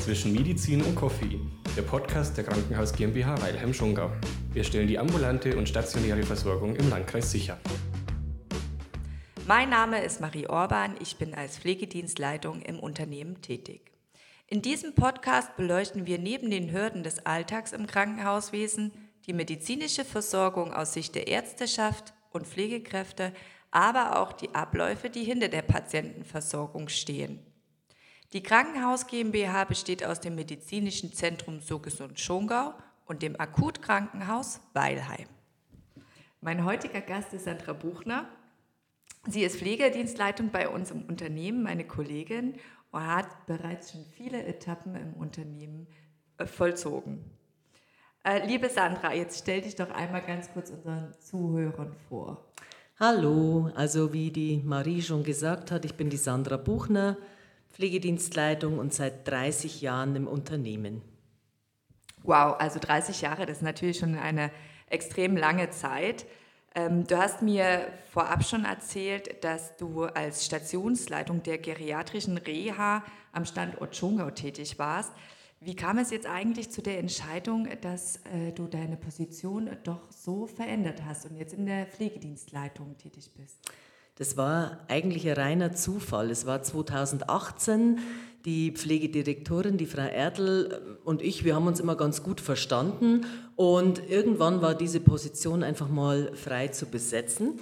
zwischen Medizin und Koffein, der Podcast der Krankenhaus GmbH Weilheim-Schongau. Wir stellen die ambulante und stationäre Versorgung im Landkreis sicher. Mein Name ist Marie Orban, ich bin als Pflegedienstleitung im Unternehmen tätig. In diesem Podcast beleuchten wir neben den Hürden des Alltags im Krankenhauswesen die medizinische Versorgung aus Sicht der Ärzteschaft und Pflegekräfte, aber auch die Abläufe, die hinter der Patientenversorgung stehen. Die Krankenhaus GmbH besteht aus dem Medizinischen Zentrum So Gesund Schongau und dem Akutkrankenhaus Weilheim. Mein heutiger Gast ist Sandra Buchner. Sie ist Pflegedienstleitung bei uns im Unternehmen, meine Kollegin, und hat bereits schon viele Etappen im Unternehmen vollzogen. Liebe Sandra, jetzt stell dich doch einmal ganz kurz unseren Zuhörern vor. Hallo, also wie die Marie schon gesagt hat, ich bin die Sandra Buchner, Pflegedienstleitung und seit 30 Jahren im Unternehmen. Wow, also 30 Jahre, das ist natürlich schon eine extrem lange Zeit. Du hast mir vorab schon erzählt, dass du als Stationsleitung der geriatrischen Reha am Standort Schongau tätig warst. Wie kam es jetzt eigentlich zu der Entscheidung, dass du deine Position doch so verändert hast und jetzt in der Pflegedienstleitung tätig bist? Das war eigentlich ein reiner Zufall. Es war 2018, die Pflegedirektorin, die Frau Erdl und ich, wir haben uns immer ganz gut verstanden und irgendwann war diese Position einfach mal frei zu besetzen.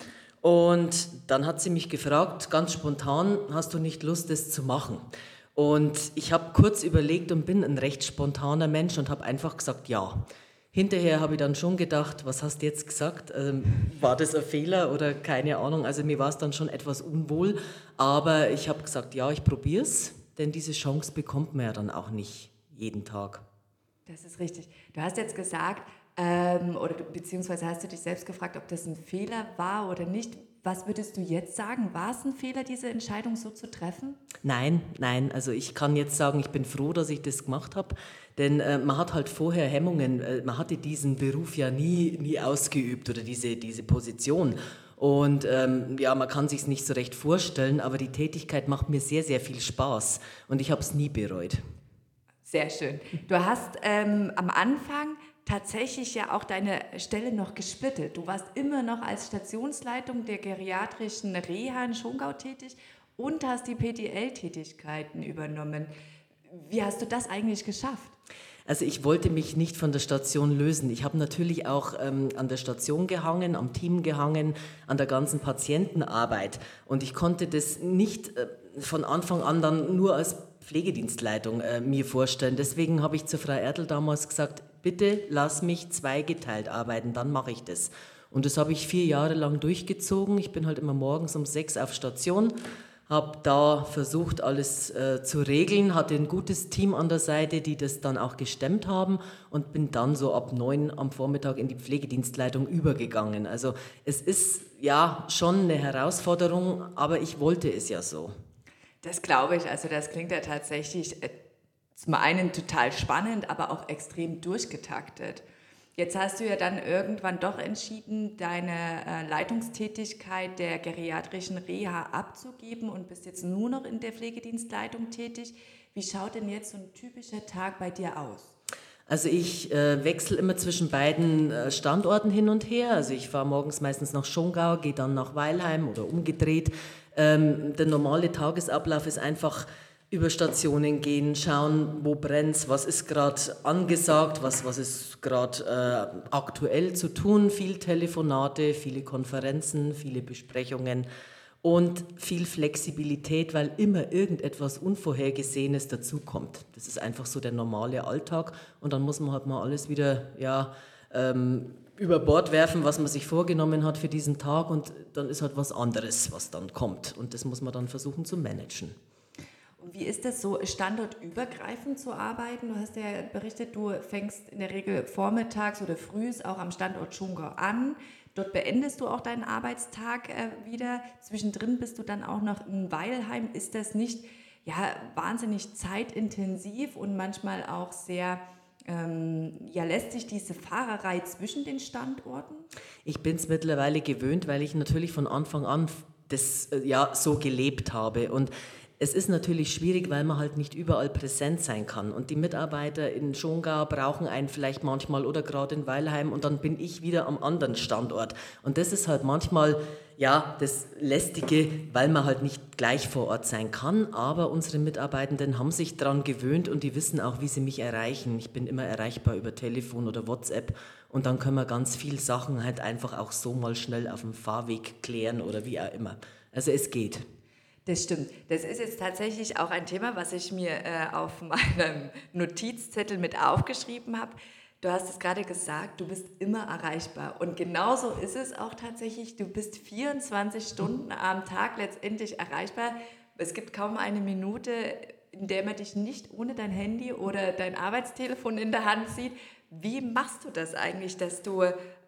Und dann hat sie mich gefragt, ganz spontan, hast du nicht Lust, das zu machen? Und ich habe kurz überlegt und bin ein recht spontaner Mensch und habe einfach gesagt, ja. Hinterher habe ich dann schon gedacht, was hast du jetzt gesagt? War das ein Fehler oder keine Ahnung? Also mir war es dann schon etwas unwohl, aber ich habe gesagt, ja, ich probiere es, denn diese Chance bekommt man ja dann auch nicht jeden Tag. Das ist richtig. Du hast jetzt gesagt, beziehungsweise hast du dich selbst gefragt, ob das ein Fehler war oder nicht. Was würdest du jetzt sagen? War es ein Fehler, diese Entscheidung so zu treffen? Nein. Also ich kann jetzt sagen, ich bin froh, dass ich das gemacht habe, denn man hat halt vorher Hemmungen. Man hatte diesen Beruf ja nie ausgeübt oder diese Position. Und man kann sich es nicht so recht vorstellen, aber die Tätigkeit macht mir sehr, sehr viel Spaß und ich habe es nie bereut. Sehr schön. Du hast am Anfang tatsächlich ja auch deine Stelle noch gesplittet. Du warst immer noch als Stationsleitung der geriatrischen Reha in Schongau tätig und hast die PDL-Tätigkeiten übernommen. Wie hast du das eigentlich geschafft? Also ich wollte mich nicht von der Station lösen. Ich habe natürlich auch an der Station gehangen, am Team gehangen, an der ganzen Patientenarbeit. Und ich konnte das nicht von Anfang an dann nur als Pflegedienstleitung mir vorstellen. Deswegen habe ich zur Frau Erdl damals gesagt, bitte lass mich zweigeteilt arbeiten, dann mache ich das. Und das habe ich 4 Jahre lang durchgezogen. Ich bin halt immer morgens um 6 auf Station, habe da versucht, alles zu regeln, hatte ein gutes Team an der Seite, die das dann auch gestemmt haben und bin dann so ab 9 am Vormittag in die Pflegedienstleitung übergegangen. Also es ist ja schon eine Herausforderung, aber ich wollte es ja so. Das glaube ich, also das klingt ja tatsächlich zum einen total spannend, aber auch extrem durchgetaktet. Jetzt hast du ja dann irgendwann doch entschieden, deine Leitungstätigkeit der geriatrischen Reha abzugeben und bist jetzt nur noch in der Pflegedienstleitung tätig. Wie schaut denn jetzt so ein typischer Tag bei dir aus? Also ich wechsle immer zwischen beiden Standorten hin und her. Also ich fahre morgens meistens nach Schongau, gehe dann nach Weilheim oder umgedreht. Der normale Tagesablauf ist einfach über Stationen gehen, schauen, wo brennt's, was ist gerade angesagt, was ist gerade aktuell zu tun. Viel Telefonate, viele Konferenzen, viele Besprechungen und viel Flexibilität, weil immer irgendetwas Unvorhergesehenes dazukommt. Das ist einfach so der normale Alltag und dann muss man halt mal alles wieder über Bord werfen, was man sich vorgenommen hat für diesen Tag und dann ist halt was anderes, was dann kommt und das muss man dann versuchen zu managen. Und wie ist das so, standortübergreifend zu arbeiten? Du hast ja berichtet, du fängst in der Regel vormittags oder frühs auch am Standort Schongau an. Dort beendest du auch deinen Arbeitstag wieder. Zwischendrin bist du dann auch noch in Weilheim. Ist das nicht wahnsinnig zeitintensiv und manchmal auch sehr, lässt sich diese Fahrerei zwischen den Standorten? Ich bin es mittlerweile gewöhnt, weil ich natürlich von Anfang an das so gelebt habe und Es ist natürlich schwierig, weil man halt nicht überall präsent sein kann. Und die Mitarbeiter in Schongau brauchen einen vielleicht manchmal oder gerade in Weilheim und dann bin ich wieder am anderen Standort. Und das ist halt manchmal ja das Lästige, weil man halt nicht gleich vor Ort sein kann. Aber unsere Mitarbeitenden haben sich daran gewöhnt und die wissen auch, wie sie mich erreichen. Ich bin immer erreichbar über Telefon oder WhatsApp. Und dann können wir ganz viele Sachen halt einfach auch so mal schnell auf dem Fahrweg klären oder wie auch immer. Also es geht. Das stimmt. Das ist jetzt tatsächlich auch ein Thema, was ich mir auf meinem Notizzettel mit aufgeschrieben habe. Du hast es gerade gesagt, du bist immer erreichbar. Und genauso ist es auch tatsächlich. Du bist 24 Stunden am Tag letztendlich erreichbar. Es gibt kaum eine Minute, in der man dich nicht ohne dein Handy oder dein Arbeitstelefon in der Hand sieht. Wie machst du das eigentlich, dass du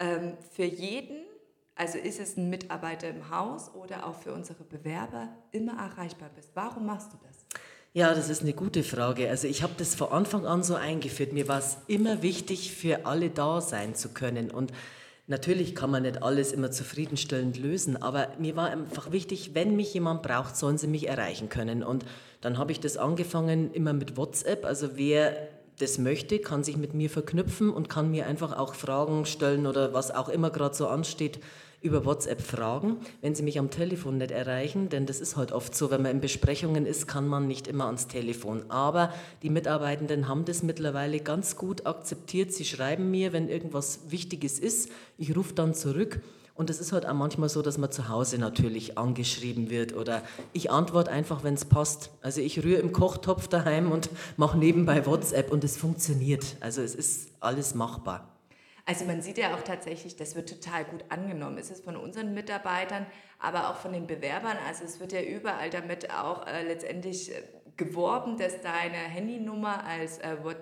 für jeden, also ist es ein Mitarbeiter im Haus oder auch für unsere Bewerber, immer erreichbar bist? Warum machst du das? Ja, das ist eine gute Frage. Also ich habe das von Anfang an so eingeführt. Mir war es immer wichtig, für alle da sein zu können. Und natürlich kann man nicht alles immer zufriedenstellend lösen, aber mir war einfach wichtig, wenn mich jemand braucht, sollen sie mich erreichen können. Und dann habe ich das angefangen immer mit WhatsApp. Also wer das möchte, kann sich mit mir verknüpfen und kann mir einfach auch Fragen stellen oder was auch immer gerade so ansteht, über WhatsApp fragen, wenn sie mich am Telefon nicht erreichen, denn das ist halt oft so, wenn man in Besprechungen ist, kann man nicht immer ans Telefon. Aber die Mitarbeitenden haben das mittlerweile ganz gut akzeptiert. Sie schreiben mir, wenn irgendwas Wichtiges ist, ich rufe dann zurück. Und es ist halt auch manchmal so, dass man zu Hause natürlich angeschrieben wird oder ich antworte einfach, wenn es passt. Also ich rühre im Kochtopf daheim und mache nebenbei WhatsApp und es funktioniert. Also es ist alles machbar. Also man sieht ja auch tatsächlich, das wird total gut angenommen. Es ist von unseren Mitarbeitern, aber auch von den Bewerbern. Also es wird ja überall damit auch letztendlich geworben, dass deine Handynummer als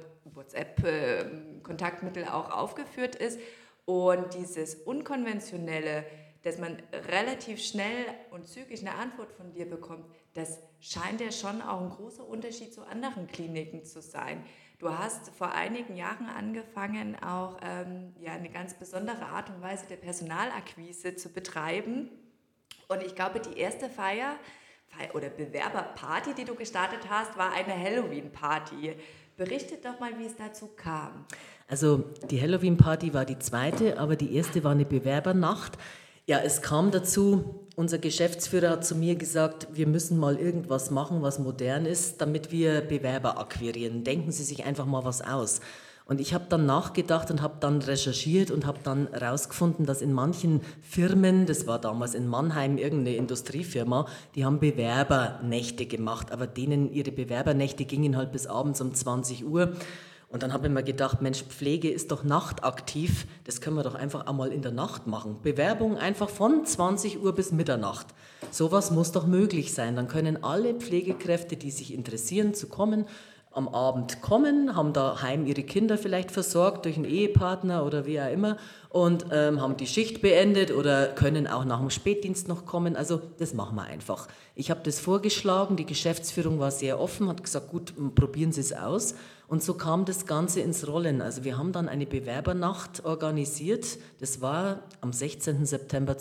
WhatsApp-Kontaktmittel auch aufgeführt ist. Und dieses Unkonventionelle, dass man relativ schnell und zügig eine Antwort von dir bekommt, das scheint ja schon auch ein großer Unterschied zu anderen Kliniken zu sein. Du hast vor einigen Jahren angefangen, auch eine ganz besondere Art und Weise der Personalakquise zu betreiben. Und ich glaube, die erste Feier oder Bewerberparty, die du gestartet hast, war eine Halloween-Party. Berichtet doch mal, wie es dazu kam. Also die Halloween-Party war die zweite, aber die erste war eine Bewerbernacht. Ja, es kam dazu, unser Geschäftsführer hat zu mir gesagt, wir müssen mal irgendwas machen, was modern ist, damit wir Bewerber akquirieren. Denken Sie sich einfach mal was aus. Und ich habe dann nachgedacht und habe dann recherchiert und habe dann herausgefunden, dass in manchen Firmen, das war damals in Mannheim irgendeine Industriefirma, die haben Bewerbernächte gemacht, aber denen ihre Bewerbernächte gingen halt bis abends um 20 Uhr. Und dann habe ich mir gedacht, Mensch, Pflege ist doch nachtaktiv, das können wir doch einfach einmal in der Nacht machen. Bewerbung einfach von 20 Uhr bis Mitternacht. Sowas muss doch möglich sein. Dann können alle Pflegekräfte, die sich interessieren, zu kommen, am Abend kommen, haben daheim ihre Kinder vielleicht versorgt durch einen Ehepartner oder wie auch immer und haben die Schicht beendet oder können auch nach dem Spätdienst noch kommen. Also das machen wir einfach. Ich habe das vorgeschlagen, die Geschäftsführung war sehr offen, hat gesagt, gut, probieren Sie es aus. Und so kam das Ganze ins Rollen. Also wir haben dann eine Bewerbernacht organisiert. Das war am 16. September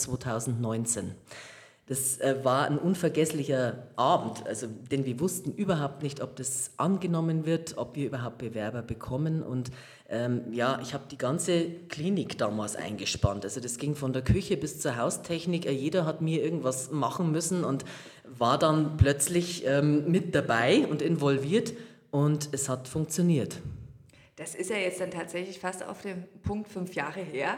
2019. Das war ein unvergesslicher Abend, also, denn wir wussten überhaupt nicht, ob das angenommen wird, ob wir überhaupt Bewerber bekommen. Und ich habe die ganze Klinik damals eingespannt. Also das ging von der Küche bis zur Haustechnik. Jeder hat mir irgendwas machen müssen und war dann plötzlich mit dabei und involviert. Und es hat funktioniert. Das ist ja jetzt dann tatsächlich fast auf dem Punkt 5 Jahre her.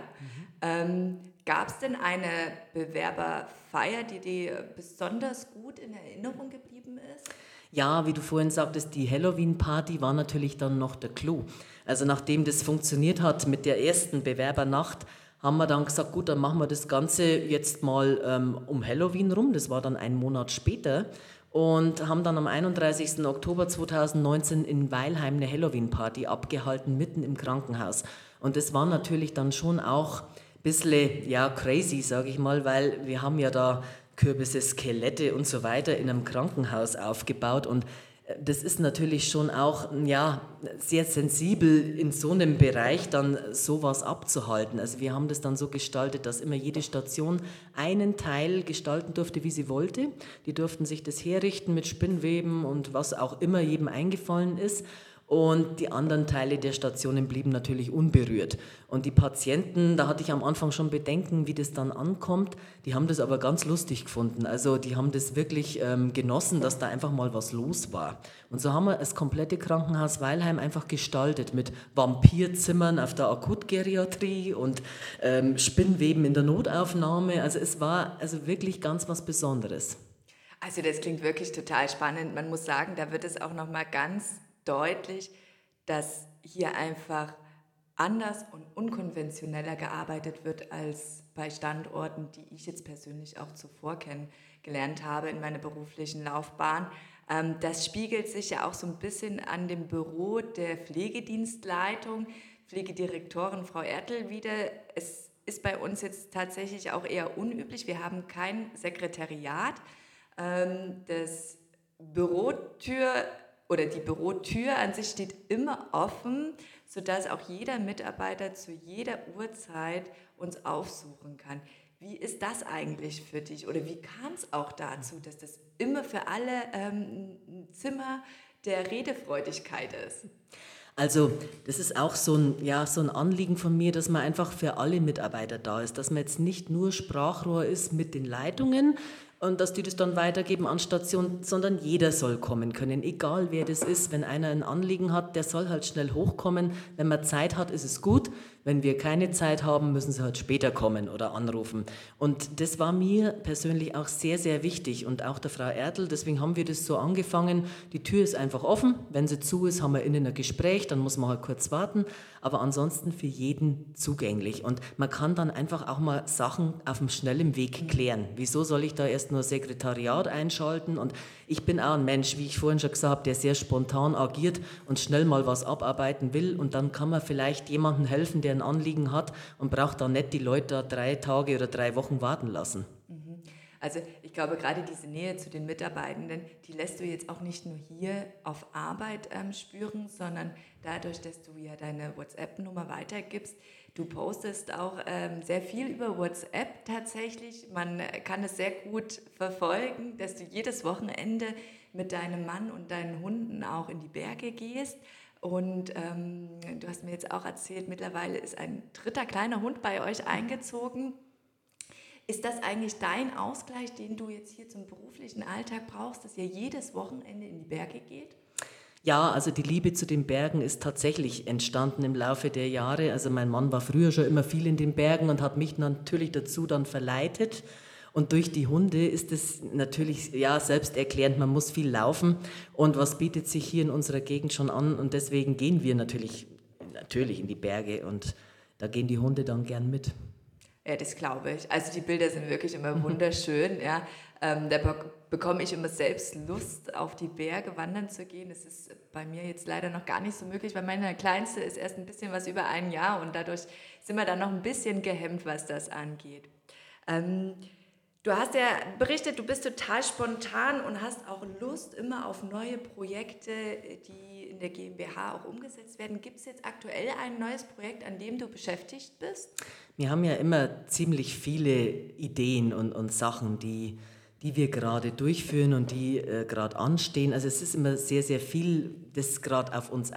Gab es denn eine Bewerberfeier, die dir besonders gut in Erinnerung geblieben ist? Ja, wie du vorhin sagtest, die Halloween-Party war natürlich dann noch der Clou. Also nachdem das funktioniert hat mit der ersten Bewerbernacht, haben wir dann gesagt, gut, dann machen wir das Ganze jetzt mal um Halloween rum. Das war dann einen Monat später. Und haben dann am 31. Oktober 2019 in Weilheim eine Halloween-Party abgehalten, mitten im Krankenhaus. Und das war natürlich dann schon auch ein bisschen crazy, sage ich mal, weil wir haben ja da Kürbisse, Skelette und so weiter in einem Krankenhaus aufgebaut und Das ist natürlich schon auch sehr sensibel in so einem Bereich dann sowas abzuhalten. Also wir haben das dann so gestaltet, dass immer jede Station einen Teil gestalten durfte, wie sie wollte. Die durften sich das herrichten mit Spinnweben und was auch immer jedem eingefallen ist. Und die anderen Teile der Stationen blieben natürlich unberührt. Und die Patienten, da hatte ich am Anfang schon Bedenken, wie das dann ankommt. Die haben das aber ganz lustig gefunden. Also die haben das wirklich genossen, dass da einfach mal was los war. Und so haben wir das komplette Krankenhaus Weilheim einfach gestaltet mit Vampirzimmern auf der Akutgeriatrie und Spinnweben in der Notaufnahme. Also es war also wirklich ganz was Besonderes. Also das klingt wirklich total spannend. Man muss sagen, da wird es auch nochmal ganz deutlich, dass hier einfach anders und unkonventioneller gearbeitet wird als bei Standorten, die ich jetzt persönlich auch zuvor kennengelernt habe in meiner beruflichen Laufbahn. Das spiegelt sich ja auch so ein bisschen an dem Büro der Pflegedienstleitung, Pflegedirektorin Frau Ertl wieder. Es ist bei uns jetzt tatsächlich auch eher unüblich. Wir haben kein Sekretariat. Das Bürotür oder die Bürotür an sich steht immer offen, sodass auch jeder Mitarbeiter zu jeder Uhrzeit uns aufsuchen kann. Wie ist das eigentlich für dich oder wie kam es auch dazu, dass das immer für alle ein Zimmer der Redefreudigkeit ist? Also das ist auch so ein Anliegen von mir, dass man einfach für alle Mitarbeiter da ist, dass man jetzt nicht nur Sprachrohr ist mit den Leitungen, und dass die das dann weitergeben an Station, sondern jeder soll kommen können, egal wer das ist. Wenn einer ein Anliegen hat, der soll halt schnell hochkommen. Wenn man Zeit hat, ist es gut. Wenn wir keine Zeit haben, müssen sie halt später kommen oder anrufen. Und das war mir persönlich auch sehr, sehr wichtig und auch der Frau Ertl. Deswegen haben wir das so angefangen. Die Tür ist einfach offen. Wenn sie zu ist, haben wir innen ein Gespräch, dann muss man halt kurz warten. Aber ansonsten für jeden zugänglich. Und man kann dann einfach auch mal Sachen auf einem schnellen Weg klären. Wieso soll ich da erst nur Sekretariat einschalten? Und ich bin auch ein Mensch, wie ich vorhin schon gesagt habe, der sehr spontan agiert und schnell mal was abarbeiten will. Und dann kann man vielleicht jemandem helfen, der ein Anliegen hat und braucht dann nicht die Leute da 3 Tage oder 3 Wochen warten lassen. Also ich glaube, gerade diese Nähe zu den Mitarbeitenden, die lässt du jetzt auch nicht nur hier auf Arbeit spüren, sondern dadurch, dass du ja deine WhatsApp-Nummer weitergibst. Du postest auch sehr viel über WhatsApp tatsächlich. Man kann es sehr gut verfolgen, dass du jedes Wochenende mit deinem Mann und deinen Hunden auch in die Berge gehst. Und du hast mir jetzt auch erzählt, mittlerweile ist ein 3. kleiner Hund bei euch eingezogen. Ist das eigentlich dein Ausgleich, den du jetzt hier zum beruflichen Alltag brauchst, dass ihr jedes Wochenende in die Berge geht? Ja, also die Liebe zu den Bergen ist tatsächlich entstanden im Laufe der Jahre. Also mein Mann war früher schon immer viel in den Bergen und hat mich natürlich dazu dann verleitet. Und durch die Hunde ist es natürlich selbsterklärend, man muss viel laufen. Und was bietet sich hier in unserer Gegend schon an? Und deswegen gehen wir natürlich in die Berge und da gehen die Hunde dann gern mit. Ja, das glaube ich. Also die Bilder sind wirklich immer wunderschön. Ja. Da bekomme ich immer selbst Lust, auf die Berge wandern zu gehen. Das ist bei mir jetzt leider noch gar nicht so möglich, weil meine Kleinste ist erst ein bisschen was über 1 Jahr und dadurch sind wir dann noch ein bisschen gehemmt, was das angeht. Du hast ja berichtet, du bist total spontan und hast auch Lust immer auf neue Projekte, die in der GmbH auch umgesetzt werden. Gibt es jetzt aktuell ein neues Projekt, an dem du beschäftigt bist? Wir haben ja immer ziemlich viele Ideen und Sachen, die wir gerade durchführen und die gerade anstehen. Also es ist immer sehr, sehr viel, das gerade auf uns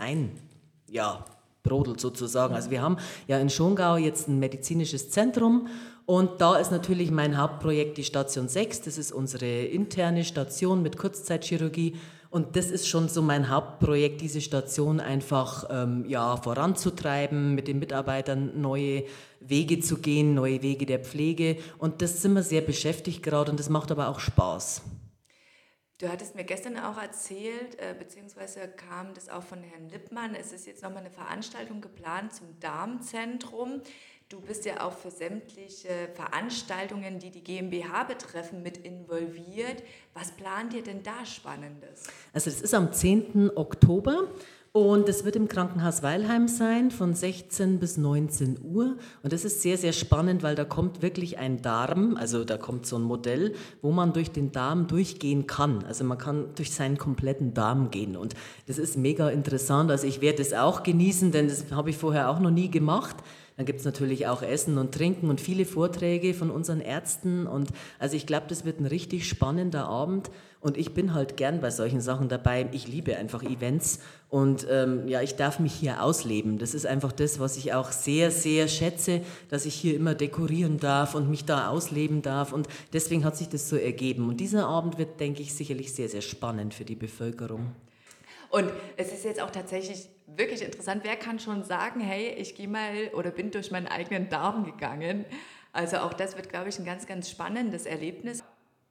brodelt sozusagen. Also wir haben ja in Schongau jetzt ein medizinisches Zentrum und da ist natürlich mein Hauptprojekt die Station 6. Das ist unsere interne Station mit Kurzzeitchirurgie und das ist schon so mein Hauptprojekt, diese Station einfach voranzutreiben, mit den Mitarbeitern neue Wege zu gehen, neue Wege der Pflege und das sind wir sehr beschäftigt gerade und das macht aber auch Spaß. Du hattest mir gestern auch erzählt, beziehungsweise kam das auch von Herrn Lippmann, es ist jetzt nochmal eine Veranstaltung geplant zum Darmzentrum. Du bist ja auch für sämtliche Veranstaltungen, die die GmbH betreffen, mit involviert. Was plant ihr denn da Spannendes? Also das ist am 10. Oktober Und es wird im Krankenhaus Weilheim sein, von 16 bis 19 Uhr. Und das ist sehr, sehr spannend, weil da kommt wirklich ein Darm, also da kommt so ein Modell, wo man durch den Darm durchgehen kann. Also man kann durch seinen kompletten Darm gehen. Und das ist mega interessant. Also ich werde das auch genießen, denn das habe ich vorher auch noch nie gemacht. Dann gibt es natürlich auch Essen und Trinken und viele Vorträge von unseren Ärzten. Und also ich glaube, das wird ein richtig spannender Abend. Und ich bin halt gern bei solchen Sachen dabei. Ich liebe einfach Events. Und ich darf mich hier ausleben. Das ist einfach das, was ich auch sehr, sehr schätze, dass ich hier immer dekorieren darf und mich da ausleben darf. Und deswegen hat sich das so ergeben. Und dieser Abend wird, denke ich, sicherlich sehr, sehr spannend für die Bevölkerung. Und es ist jetzt auch tatsächlich wirklich interessant, wer kann schon sagen, hey, ich gehe mal oder bin durch meinen eigenen Darm gegangen. Also auch das wird, glaube ich, ein ganz, ganz spannendes Erlebnis.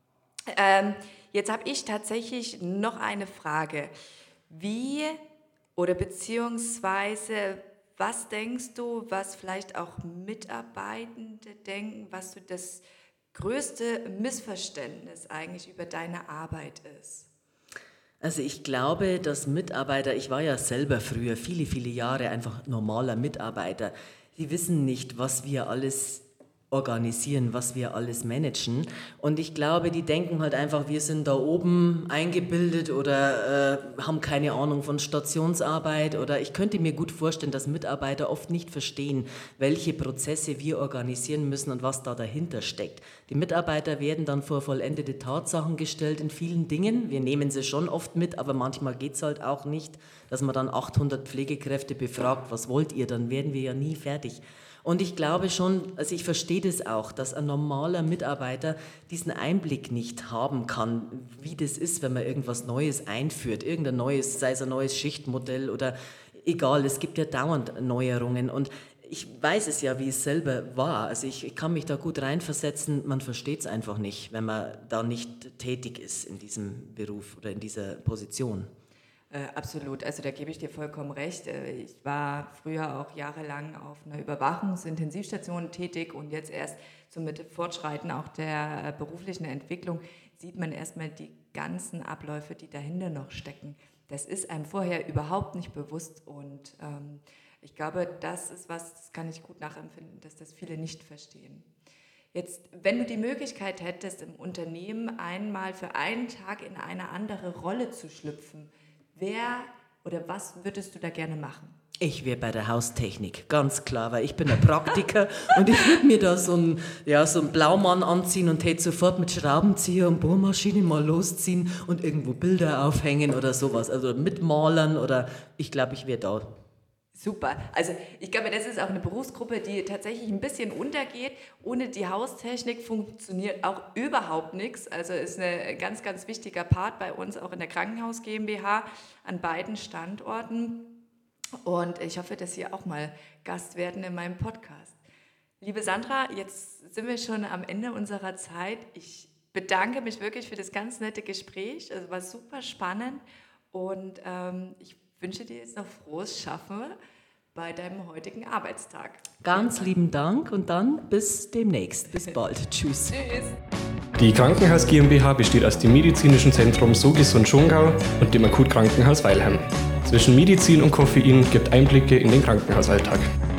Jetzt habe ich tatsächlich noch eine Frage. Wie oder beziehungsweise was denkst du, was vielleicht auch Mitarbeitende denken, was so das größte Missverständnis eigentlich über deine Arbeit ist? Also ich glaube, dass Mitarbeiter, ich war ja selber früher viele, viele Jahre einfach normaler Mitarbeiter, die wissen nicht, was wir alles organisieren, was wir alles managen. Und ich glaube, die denken halt einfach, wir sind da oben eingebildet oder haben keine Ahnung von Stationsarbeit. Oder ich könnte mir gut vorstellen, dass Mitarbeiter oft nicht verstehen, welche Prozesse wir organisieren müssen und was da dahinter steckt. Die Mitarbeiter werden dann vor vollendete Tatsachen gestellt in vielen Dingen. Wir nehmen sie schon oft mit, aber manchmal geht es halt auch nicht, dass man dann 800 Pflegekräfte befragt, was wollt ihr? Dann werden wir ja nie fertig. Und ich glaube schon, also ich verstehe das auch, dass ein normaler Mitarbeiter diesen Einblick nicht haben kann, wie das ist, wenn man irgendwas Neues einführt, irgendein neues, sei es ein neues Schichtmodell oder egal, es gibt ja dauernd Neuerungen und ich weiß es ja, wie es selber war, also ich kann mich da gut reinversetzen, man versteht es einfach nicht, wenn man da nicht tätig ist in diesem Beruf oder in dieser Position. Absolut, also da gebe ich dir vollkommen recht. Ich war früher auch jahrelang auf einer Überwachungsintensivstation tätig und jetzt erst so mit Fortschreiten auch der beruflichen Entwicklung sieht man erstmal die ganzen Abläufe, die dahinter noch stecken. Das ist einem vorher überhaupt nicht bewusst und ich glaube, das ist was, das kann ich gut nachempfinden, dass das viele nicht verstehen. Jetzt, wenn du die Möglichkeit hättest, im Unternehmen einmal für einen Tag in eine andere Rolle zu schlüpfen, wer oder was würdest du da gerne machen? Ich wäre bei der Haustechnik, ganz klar, weil ich bin ein Praktiker und ich würde mir da so einen Blaumann anziehen und hätte sofort mit Schraubenzieher und Bohrmaschine mal losziehen und irgendwo Bilder aufhängen oder sowas, also mitmalern oder ich glaube, ich wäre da. Super. Also ich glaube, das ist auch eine Berufsgruppe, die tatsächlich ein bisschen untergeht. Ohne die Haustechnik funktioniert auch überhaupt nichts. Also ist ein ganz, ganz wichtiger Part bei uns, auch in der Krankenhaus GmbH an beiden Standorten. Und ich hoffe, dass Sie auch mal Gast werden in meinem Podcast. Liebe Sandra, jetzt sind wir schon am Ende unserer Zeit. Ich bedanke mich wirklich für das ganz nette Gespräch. Es war super spannend und ich wünsche dir jetzt noch frohes Schaffen bei deinem heutigen Arbeitstag. Ganz lieben Dank und dann bis demnächst. Bis bald. Tschüss. Tschüss. Die Krankenhaus GmbH besteht aus dem medizinischen Zentrum So Gesund Schongau und dem Akutkrankenhaus Weilheim. Zwischen Medizin und Koffein gibt Einblicke in den Krankenhausalltag.